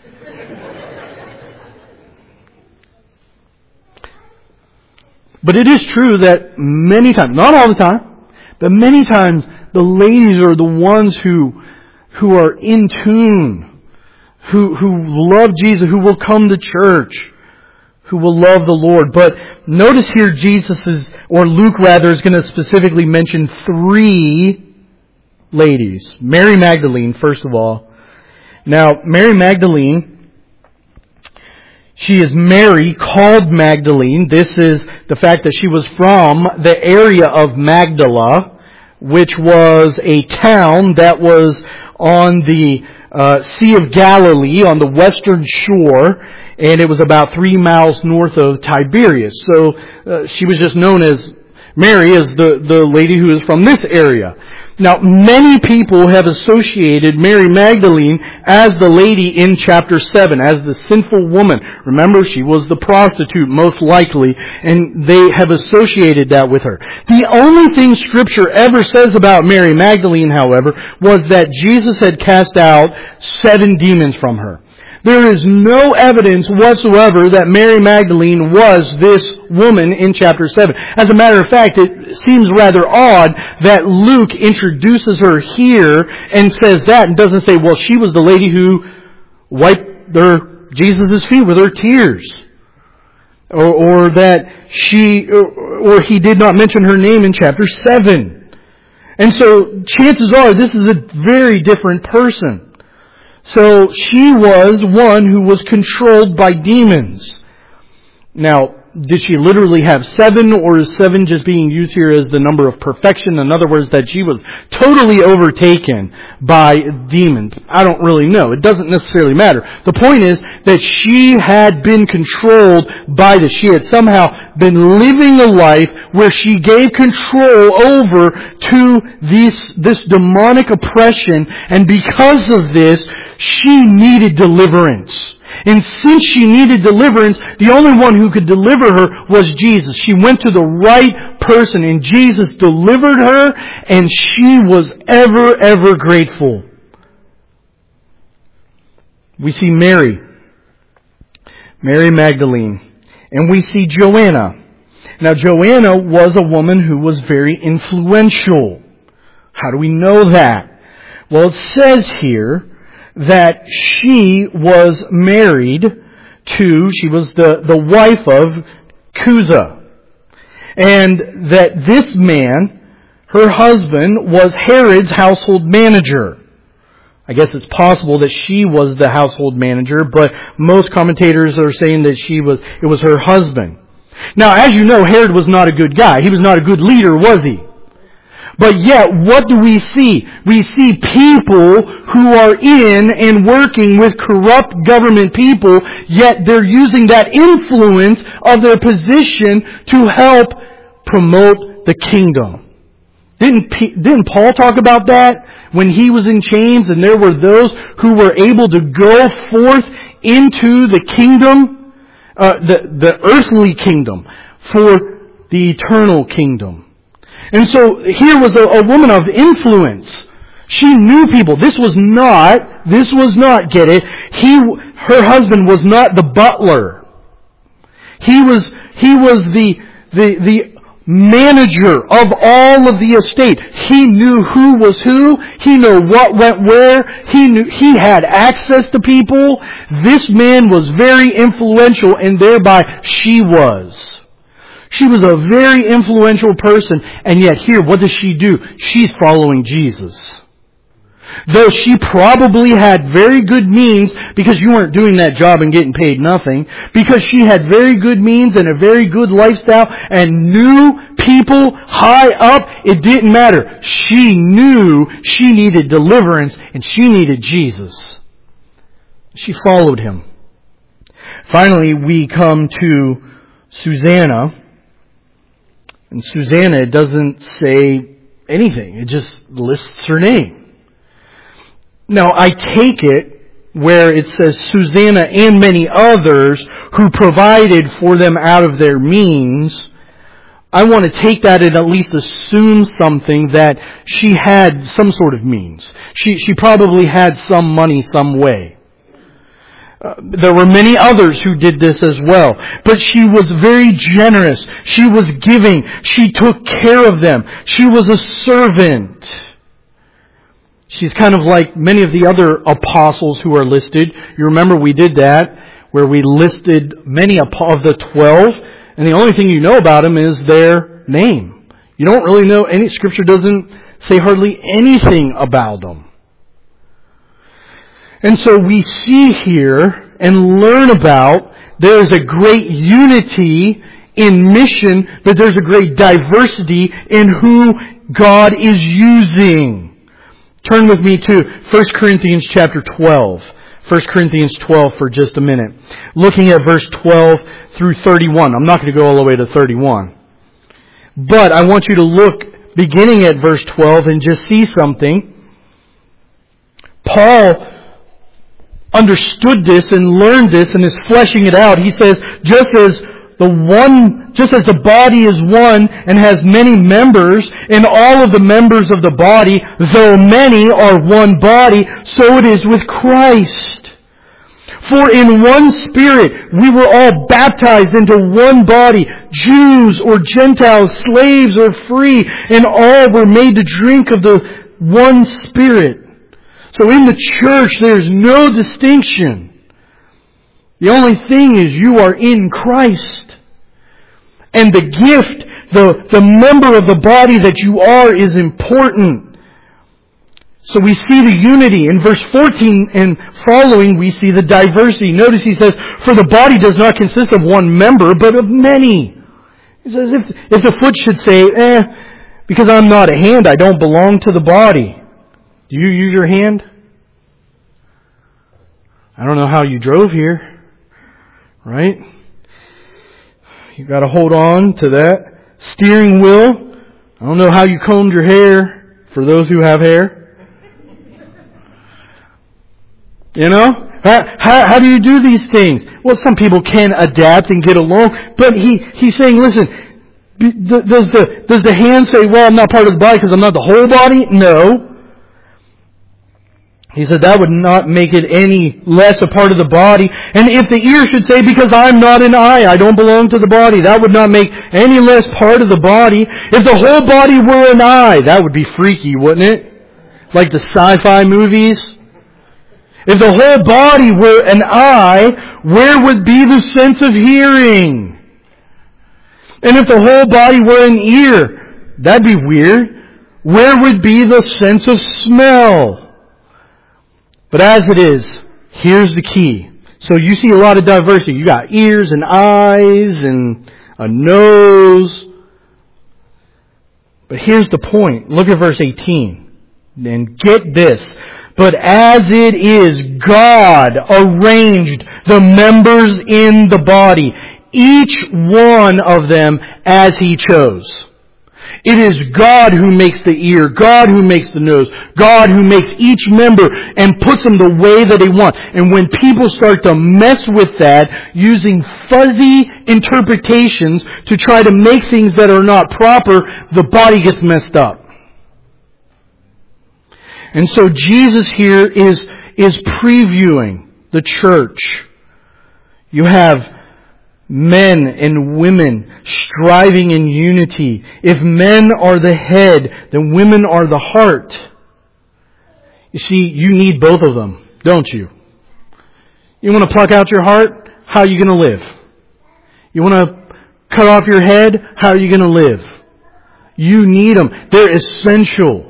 But it is true that many times, not all the time, but many times the ladies are the ones who who are in tune, who who love Jesus, who will come to church, who will love the Lord. But notice here Jesus is, or Luke rather, is going to specifically mention three ladies. Mary Magdalene, first of all. Now, Mary Magdalene, she is Mary, called Magdalene. This is the fact that she was from the area of Magdala, which was a town that was on the uh, Sea of Galilee, on the western shore, and it was about three miles north of Tiberias. So uh, she was just known as Mary is the, the lady who is from this area. Now, many people have associated Mary Magdalene as the lady in chapter seven, as the sinful woman. Remember, she was the prostitute, most likely, and they have associated that with her. The only thing Scripture ever says about Mary Magdalene, however, was that Jesus had cast out seven demons from her. There is no evidence whatsoever that Mary Magdalene was this woman in chapter seven. As a matter of fact, it seems rather odd that Luke introduces her here and says that and doesn't say, well, she was the lady who wiped their, Jesus' feet with her tears. Or, or that she, or, or he did not mention her name in chapter seven. And so chances are this is a very different person. So she was one who was controlled by demons. Now, did she literally have seven, or is seven just being used here as the number of perfection? In other words, that she was totally overtaken by demons. I don't really know. It doesn't necessarily matter. The point is that she had been controlled by this. She had somehow been living a life where she gave control over to this, this demonic oppression, and because of this, she needed deliverance. And since she needed deliverance, the only one who could deliver her was Jesus. She went to the right person, and Jesus delivered her, and she was ever, ever grateful. We see Mary, Mary Magdalene, and we see Joanna. Now, Joanna was a woman who was very influential. How do we know that? Well, it says here that she was married to, she was the, the wife of Chuza. And that this man, her husband, was Herod's household manager. I guess it's possible that she was the household manager, but most commentators are saying that she was, it was her husband. Now, as you know, Herod was not a good guy. He was not a good leader, was he? But yet, what do we see? We see people who are in and working with corrupt government people, yet they're using that influence of their position to help promote the kingdom. Didn't, didn't Paul talk about that when he was in chains and there were those who were able to go forth into the kingdom, uh, the, the earthly kingdom, for the eternal kingdom? And so here was a, a woman of influence. She knew people. This was not, this was not, get it, he, her husband was not the butler. He was, he was the, the, the manager of all of the estate. He knew who was who. He knew what went where. He knew, he had access to people. This man was very influential, and thereby she was. She was a very influential person, and yet here, what does she do? She's following Jesus. Though she probably had very good means, because you weren't doing that job and getting paid nothing, because she had very good means and a very good lifestyle and knew people high up, it didn't matter. She knew she needed deliverance and she needed Jesus. She followed him. Finally, we come to Susanna. And Susanna, it doesn't say anything. It just lists her name. Now, I take it where it says Susanna and many others who provided for them out of their means. I want to take that and at least assume something, that she had some sort of means. She, she probably had some money some way. Uh, there were many others who did this as well. But she was very generous. She was giving. She took care of them. She was a servant. She's kind of like many of the other apostles who are listed. You remember we did that, where we listed many of the twelve, and the only thing you know about them is their name. You don't really know any, Scripture doesn't say hardly anything about them. And so we see here and learn about there is a great unity in mission, but there's a great diversity in who God is using. Turn with me to First Corinthians chapter twelve. First Corinthians twelve for just a minute. Looking at verse twelve through thirty-one. I'm not going to go all the way to thirty-one. But I want you to look beginning at verse twelve and just see something. Paul understood this and learned this and is fleshing it out. He says, just as the one, just as the body is one and has many members, and all of the members of the body, though many, are one body, so it is with Christ. For in one Spirit we were all baptized into one body, Jews or Gentiles, slaves or free, and all were made to drink of the one Spirit. So in the church there's no distinction. The only thing is you are in Christ. And the gift, the, the member of the body that you are is important. So we see the unity. In verse fourteen and following, we see the diversity. Notice he says, for the body does not consist of one member, but of many. He says, if, if the foot should say, eh, because I'm not a hand, I don't belong to the body. Do you use your hand? I don't know how you drove here, right? You got to hold on to that steering wheel. I don't know how you combed your hair, for those who have hair. You know? How, how, how do you do these things? Well, some people can adapt and get along, but he, he's saying, listen, does the, does the hand say, well, I'm not part of the body because I'm not the whole body? No. He said that would not make it any less a part of the body. And if the ear should say, because I'm not an eye, I don't belong to the body, that would not make any less part of the body. If the whole body were an eye, that would be freaky, wouldn't it? Like the sci-fi movies. If the whole body were an eye, where would be the sense of hearing? And if the whole body were an ear, that'd be weird. Where would be the sense of smell? But as it is, here's the key. So you see a lot of diversity. You got ears and eyes and a nose. But here's the point. Look at verse eighteen. And get this. But as it is, God arranged the members in the body, each one of them as He chose. It is God who makes the ear, God who makes the nose, God who makes each member and puts them the way that He wants. And when people start to mess with that, using fuzzy interpretations to try to make things that are not proper, the body gets messed up. And so Jesus here is, is previewing the church. You have men and women striving in unity. If men are the head, then women are the heart. You see, you need both of them, don't you? You want to pluck out your heart? How are you going to live? You want to cut off your head? How are you going to live? You need them. They're essential.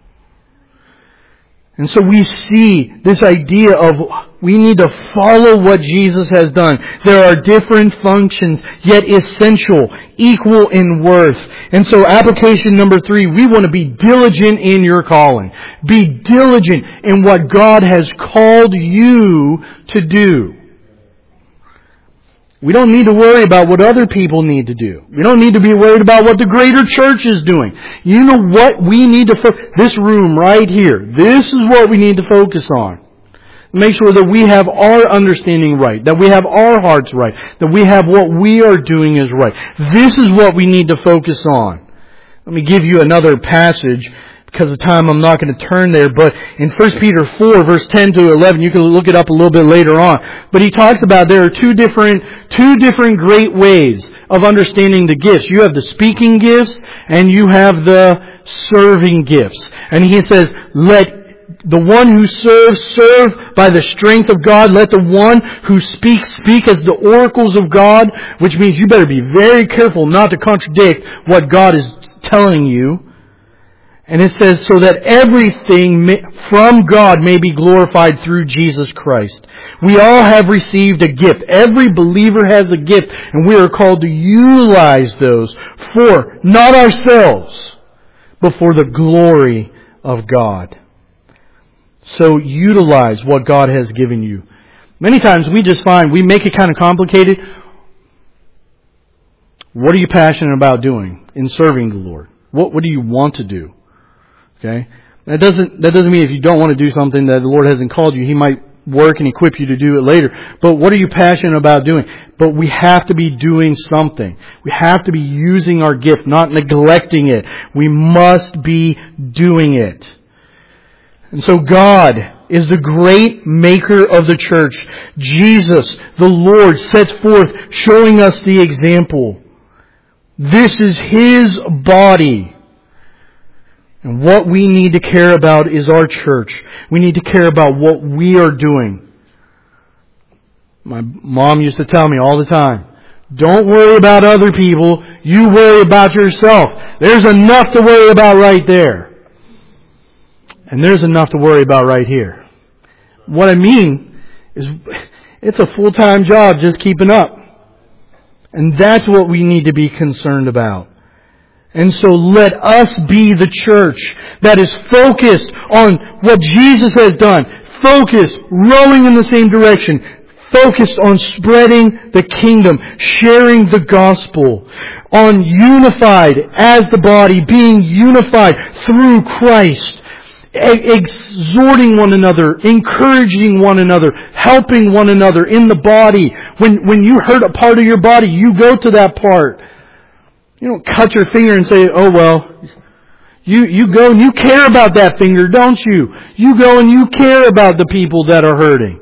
And so we see this idea of we need to follow what Jesus has done. There are different functions, yet essential, equal in worth. And so application number three, we want to be diligent in your calling. Be diligent in what God has called you to do. We don't need to worry about what other people need to do. We don't need to be worried about what the greater church is doing. You know what we need to focus, this room right here, this is what we need to focus on. Make sure that we have our understanding right, that we have our hearts right, that we have what we are doing is right. This is what we need to focus on. Let me give you another passage. Because of time, I'm not going to turn there. But in First Peter four, verse ten to eleven, you can look it up a little bit later on. But he talks about there are two different, two different great ways of understanding the gifts. You have the speaking gifts and you have the serving gifts. And he says, let the one who serves, serve by the strength of God. Let the one who speaks, speak as the oracles of God. Which means you better be very careful not to contradict what God is telling you. And it says, so that everything from God may be glorified through Jesus Christ. We all have received a gift. Every believer has a gift. And we are called to utilize those for, not ourselves, but for the glory of God. So utilize what God has given you. Many times we just find we make it kind of complicated. What are you passionate about doing in serving the Lord? What What do you want to do? Okay, that doesn't that doesn't mean if you don't want to do something that the Lord hasn't called you, He might work and equip you to do it later. But what are you passionate about doing? But we have to be doing something. We have to be using our gift, not neglecting it. We must be doing it. And so God is the great maker of the church. Jesus, the Lord, sets forth showing us the example. This is His body. And what we need to care about is our church. We need to care about what we are doing. My mom used to tell me all the time, don't worry about other people, you worry about yourself. There's enough to worry about right there. And there's enough to worry about right here. What I mean is, it's a full-time job just keeping up. And that's what we need to be concerned about. And so let us be the church that is focused on what Jesus has done. Focused, rowing in the same direction. Focused on spreading the kingdom, sharing the gospel. On unified as the body, being unified through Christ. Exhorting one another, encouraging one another, helping one another in the body. When, when you hurt a part of your body, you go to that part. You don't cut your finger and say, oh well, you, you go and you care about that finger, don't you? You go and you care about the people that are hurting.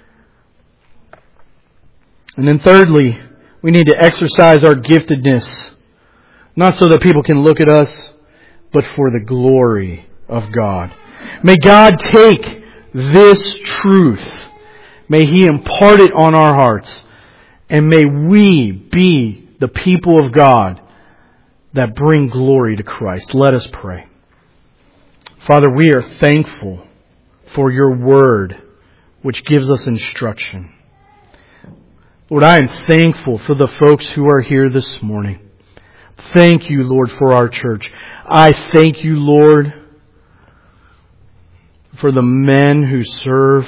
And then thirdly, we need to exercise our giftedness. Not so that people can look at us, but for the glory of God. May God take this truth. May He impart it on our hearts. And may we be the people of God that bring glory to Christ. Let us pray. Father, we are thankful for Your Word, which gives us instruction. Lord, I am thankful for the folks who are here this morning. Thank You, Lord, for our church. I thank You, Lord, for the men who serve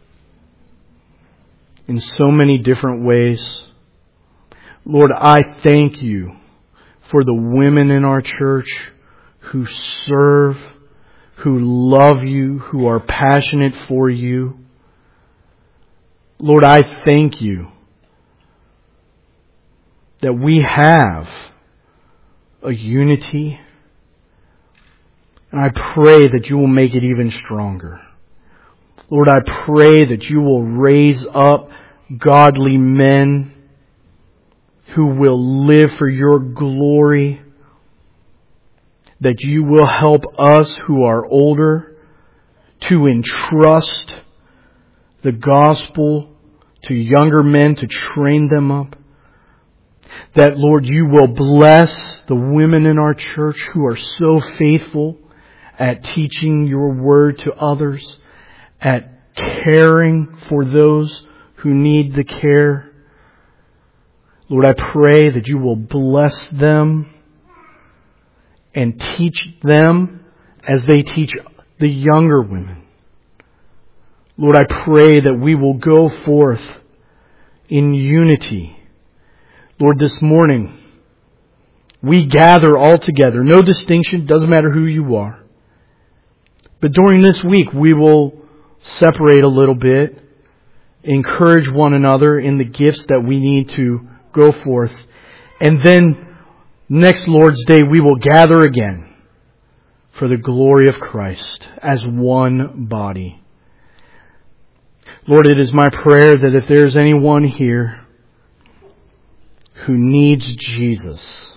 in so many different ways. Lord, I thank You for the women in our church who serve, who love You, who are passionate for You. Lord, I thank You that we have a unity, and I pray that You will make it even stronger. Lord, I pray that You will raise up godly men who will live for Your glory, that You will help us who are older to entrust the gospel to younger men, to train them up. That, Lord, You will bless the women in our church who are so faithful at teaching Your word to others, at caring for those who need the care. Lord, I pray that You will bless them and teach them as they teach the younger women. Lord, I pray that we will go forth in unity. Lord, this morning we gather all together. No distinction, doesn't matter who you are. But during this week we will separate a little bit, encourage one another in the gifts that we need to go forth. And then next Lord's Day we will gather again for the glory of Christ as one body. Lord, it is my prayer that if there is anyone here who needs Jesus,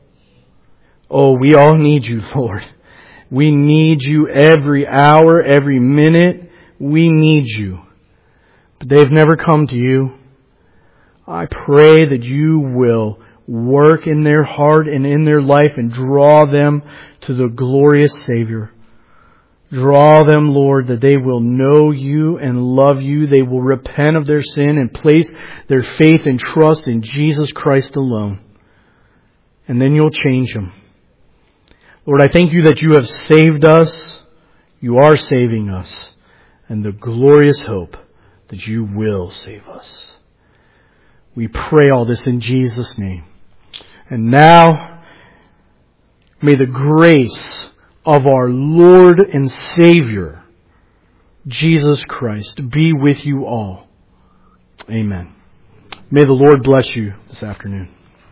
oh, we all need You, Lord. We need You every hour, every minute. We need You. But they've never come to You. I pray that You will work in their heart and in their life and draw them to the glorious Savior. Draw them, Lord, that they will know You and love You. They will repent of their sin and place their faith and trust in Jesus Christ alone. And then You'll change them. Lord, I thank You that You have saved us. You are saving us. And the glorious hope that You will save us. We pray all this in Jesus' name. And now, may the grace of our Lord and Savior, Jesus Christ, be with you all. Amen. May the Lord bless you this afternoon.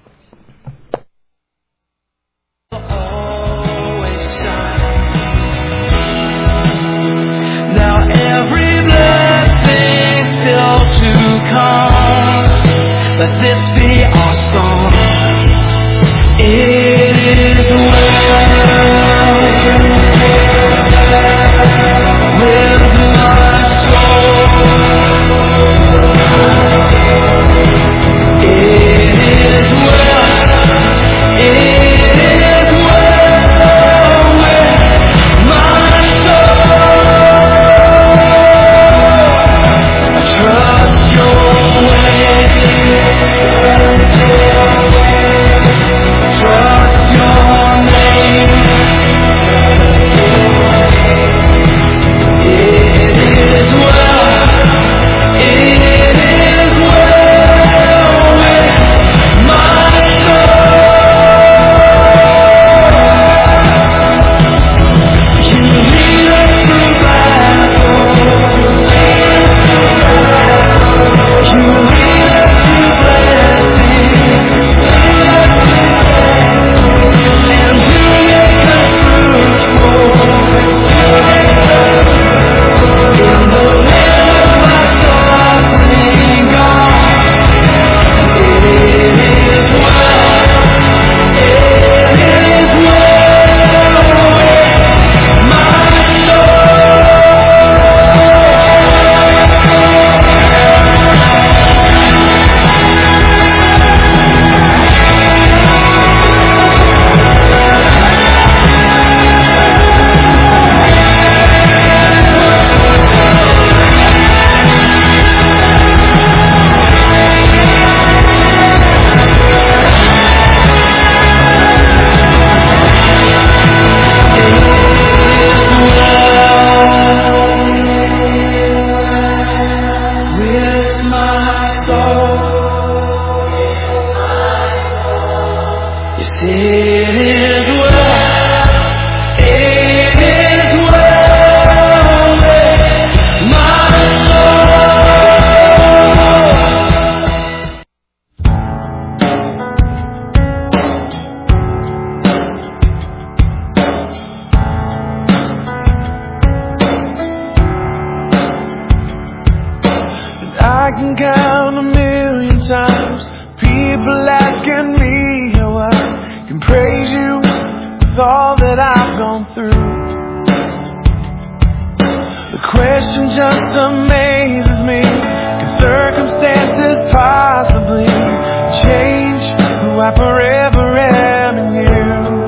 Now every blessing still to come. Let this be our song. It is well with my soul. It is well. It is well with my soul. I trust your ways. Trust your name. It is well. It is well with my soul. You lead us through battle. You lead us through blessings. And you make us fruitful. In the land of my suffering, God. It is well. It is well with my soul. With my soul. Yes, it is well. It is well with my I can count a million times people asking me how I can praise you with all that I've gone through. The question just amazes me. Can circumstances possibly change who I forever am in you?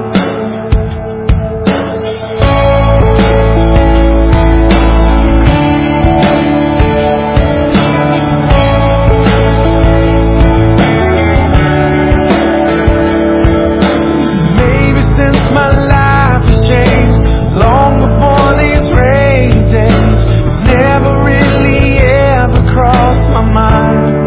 Maybe since my life has changed, long before these rainy days, it's never really ever crossed my mind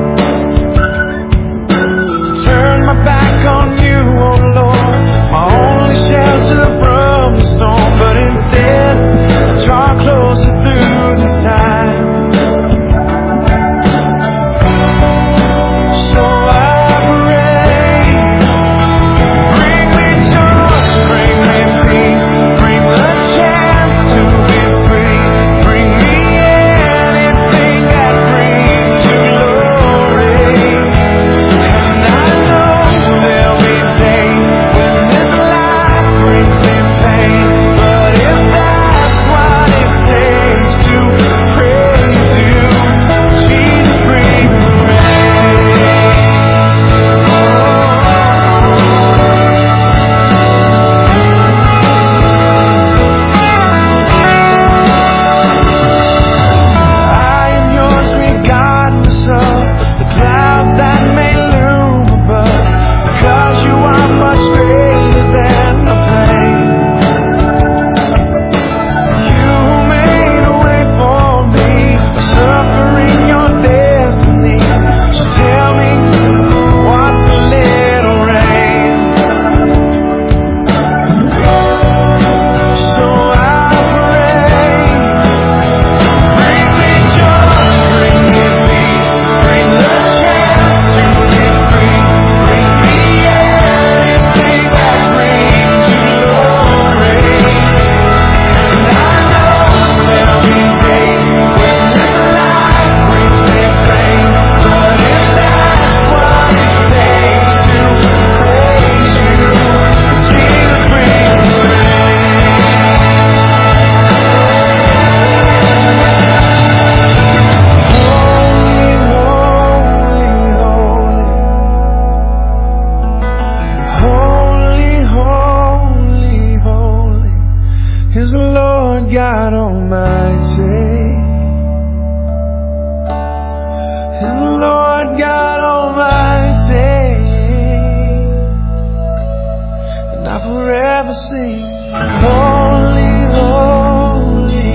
ever seen. Holy, holy,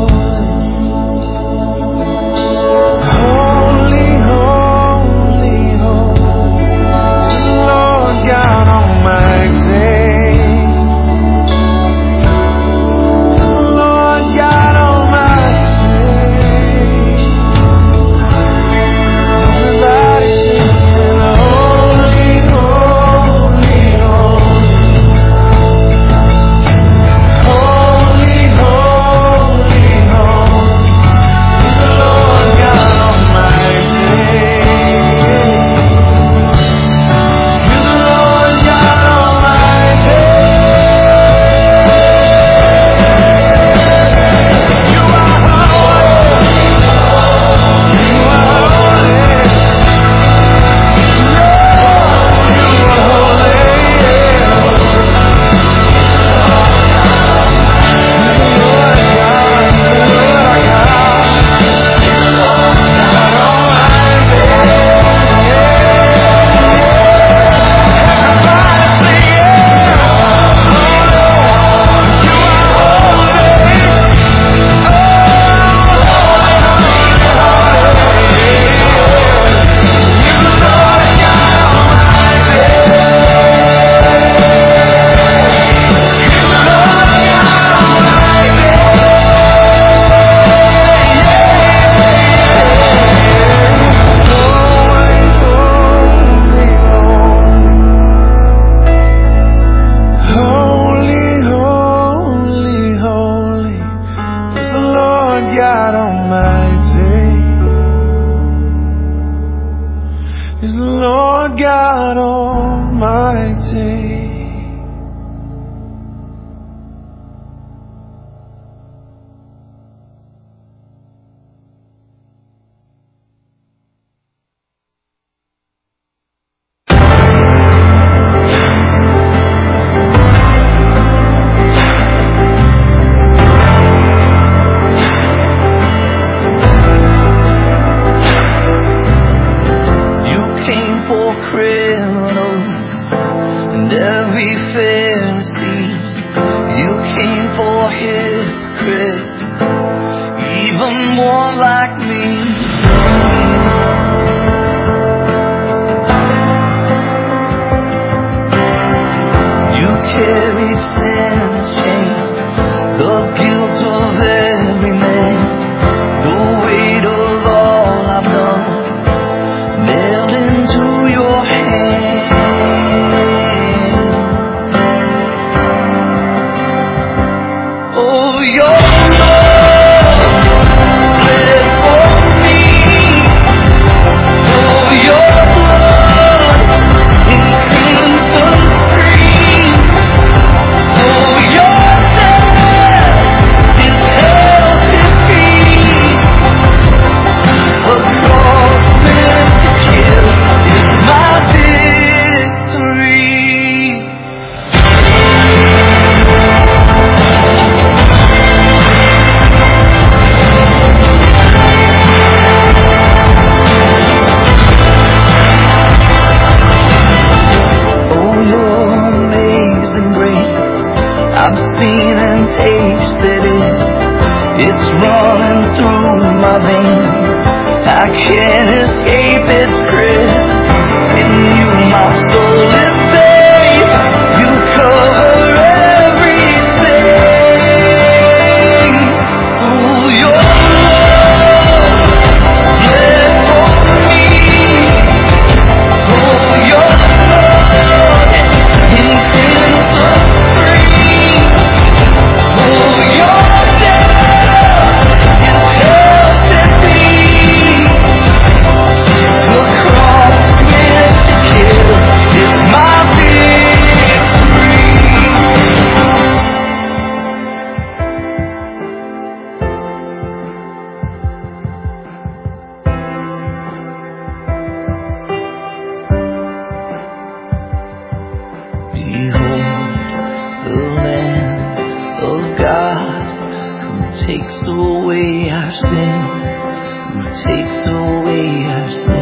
holy, holy, holy, is the Lord God Almighty. Is the Lord God Almighty. Criminals and every Pharisee, you came for hypocrites, even more like me. You carried sin and shame, the guilt of every man, the weight of all I've done, nailed into your hand. Oh, your love bled for me. Oh, your blood in crimson stream. Oh, your death is held in peace. A cross meant to kill is my victory. Oh, your amazing grace, I've seen and tasted it. It's running through my veins, I can't escape its grip. In you my soul is safe, you cover everything. Oh, your love bled for me. Oh, your blood in crimson stream. Oh, your death is held in peace. The cross meant to kill is my victory. Behold the Lamb of God who takes away our sin, who takes away our sin.